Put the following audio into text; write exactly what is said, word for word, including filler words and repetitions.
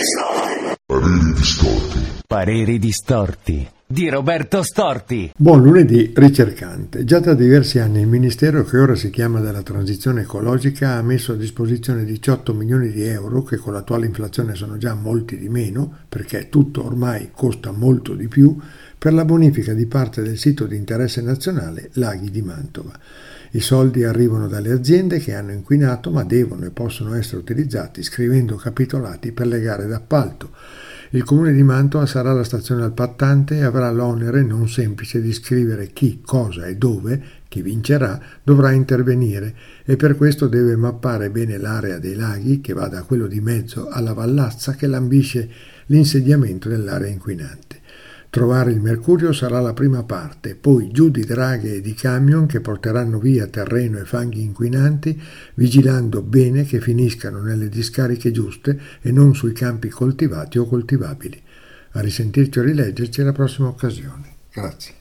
Pareri distorti. Pareri distorti di Roberto Storti. Buon lunedì, ricercante. Già da diversi anni il Ministero, che ora si chiama della Transizione Ecologica, ha messo a disposizione diciotto milioni di euro, che con l'attuale inflazione sono già molti di meno, perché tutto ormai costa molto di più, per la bonifica di parte del sito di interesse nazionale Laghi di Mantova. I soldi arrivano dalle aziende che hanno inquinato, ma devono e possono essere utilizzati scrivendo capitolati per le gare d'appalto. Il comune di Mantova sarà la stazione appaltante e avrà l'onere non semplice di scrivere chi, cosa e dove, chi vincerà, dovrà intervenire, e per questo deve mappare bene l'area dei laghi, che va da quello di mezzo alla vallazza che lambisce l'insediamento dell'area inquinante. Trovare il mercurio sarà la prima parte, poi giù di draghe e di camion che porteranno via terreno e fanghi inquinanti, vigilando bene che finiscano nelle discariche giuste e non sui campi coltivati o coltivabili. A risentirci o rileggerci alla prossima occasione. Grazie.